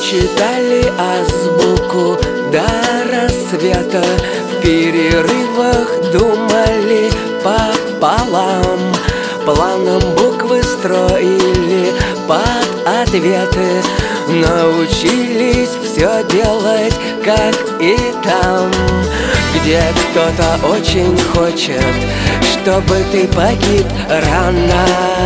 читали азбуку до рассвета, в перерывах думали пополам, планом буквы строили под ответы, научились все делать, как и там, где кто-то очень хочет, чтобы ты погиб рано,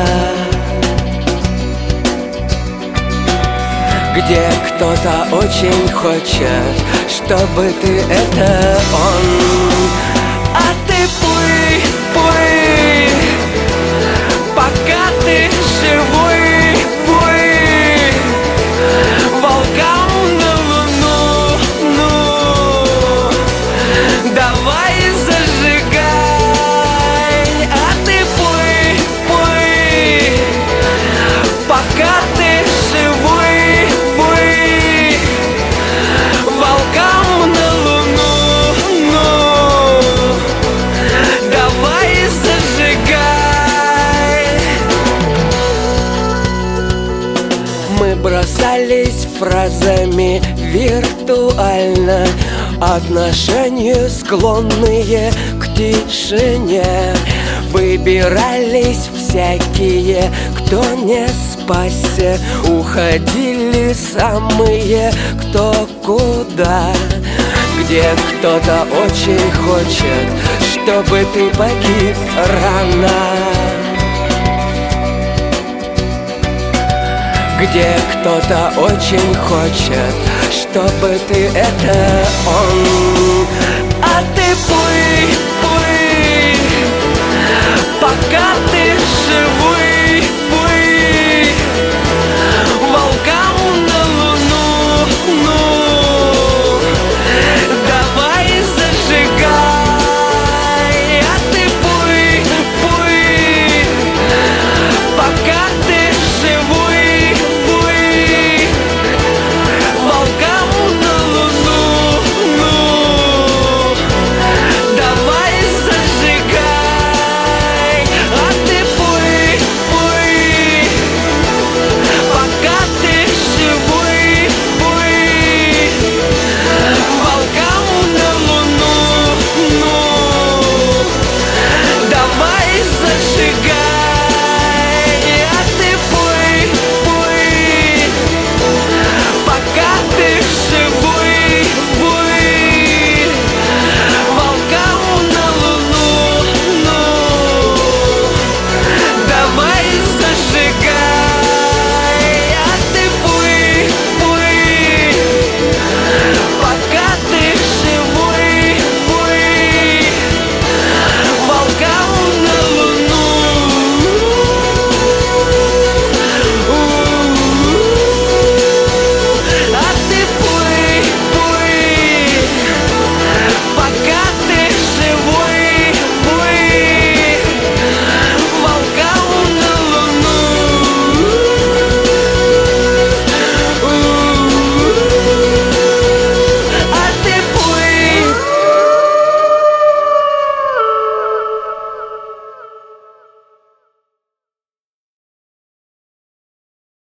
где кто-то очень хочет, чтобы ты это он. А ты плый, плый, пока ты живой, плый, волкам на луну, ну, давай зажигай. А ты плый, плый, пока ты живой, плый, волкам на луну, ну, давай зажигай. Мы бросались фразами виртуально, отношения склонные к тишине. Выбирались всякие, кто не спасся, уходили самые, кто куда, где кто-то очень хочет, чтобы ты погиб рано, где кто-то очень хочет, чтобы ты это он. А ты плый,